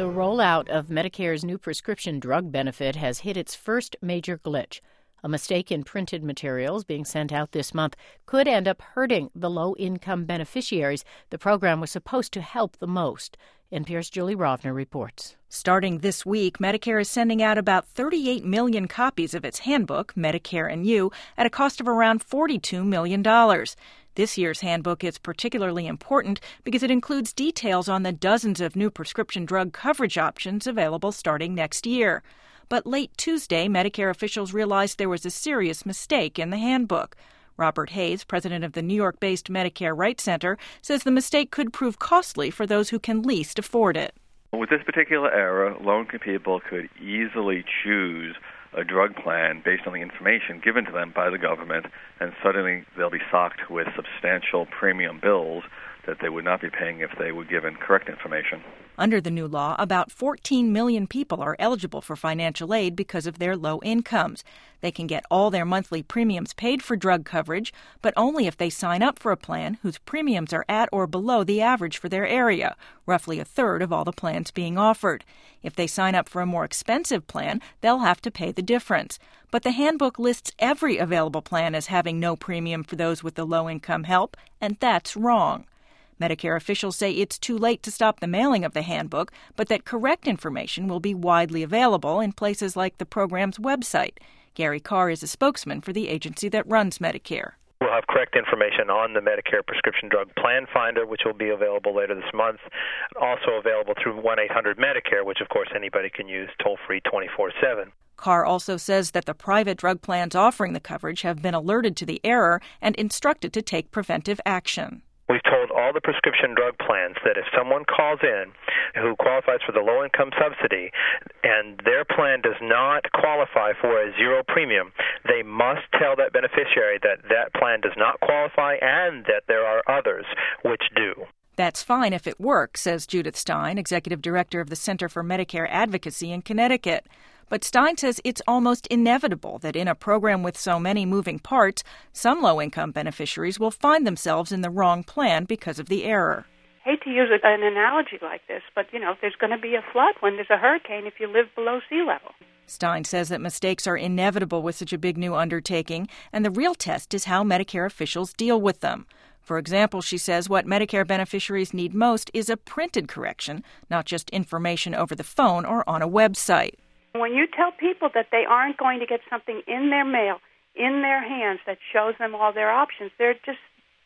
The rollout of Medicare's new prescription drug benefit has hit its first major glitch. A mistake in printed materials being sent out this month could end up hurting the low-income beneficiaries the program was supposed to help the most. NPR's Julie Rovner reports. Starting this week, Medicare is sending out about 38 million copies of its handbook, Medicare and You, at a cost of around $42 million. This year's handbook is particularly important because it includes details on the dozens of new prescription drug coverage options available starting next year. But late Tuesday, Medicare officials realized there was a serious mistake in the handbook. Robert Hayes, president of the New York-based Medicare Rights Center, says the mistake could prove costly for those who can least afford it. With this particular error, low-income people could easily choose a drug plan based on the information given to them by the government, and suddenly they'll be socked with substantial premium bills that they would not be paying if they were given correct information. Under the new law, about 14 million people are eligible for financial aid because of their low incomes. They can get all their monthly premiums paid for drug coverage, but only if they sign up for a plan whose premiums are at or below the average for their area, roughly a third of all the plans being offered. If they sign up for a more expensive plan, they'll have to pay the difference. But the handbook lists every available plan as having no premium for those with the low-income help, and that's wrong. Medicare officials say it's too late to stop the mailing of the handbook, but that correct information will be widely available in places like the program's website. Gary Carr is a spokesman for the agency that runs Medicare. We'll have correct information on the Medicare Prescription Drug Plan Finder, which will be available later this month. Also available through 1-800-MEDICARE, which, of course, anybody can use toll-free 24/7. Carr also says that the private drug plans offering the coverage have been alerted to the error and instructed to take preventive action. We've told all the prescription drug plans that if someone calls in who qualifies for the low-income subsidy and their plan does not qualify for a zero premium, they must tell that beneficiary that that plan does not qualify and that there are others which do. That's fine if it works, says Judith Stein, executive director of the Center for Medicare Advocacy in Connecticut. But Stein says it's almost inevitable that in a program with so many moving parts, some low-income beneficiaries will find themselves in the wrong plan because of the error. I hate to use an analogy like this, but, there's going to be a flood when there's a hurricane if you live below sea level. Stein says that mistakes are inevitable with such a big new undertaking, and the real test is how Medicare officials deal with them. For example, she says what Medicare beneficiaries need most is a printed correction, not just information over the phone or on a website. When you tell people that they aren't going to get something in their mail, in their hands, that shows them all their options, they're just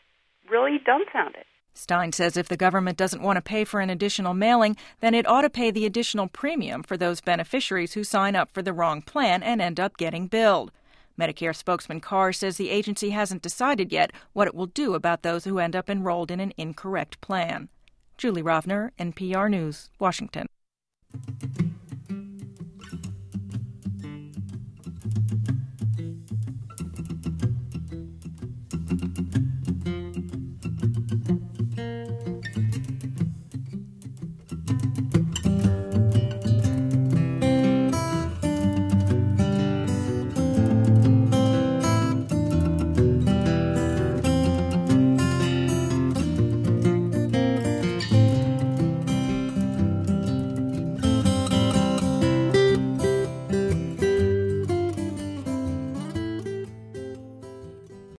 really dumbfounded. Stein says if the government doesn't want to pay for an additional mailing, then it ought to pay the additional premium for those beneficiaries who sign up for the wrong plan and end up getting billed. Medicare spokesman Carr says the agency hasn't decided yet what it will do about those who end up enrolled in an incorrect plan. Julie Rovner, NPR News, Washington.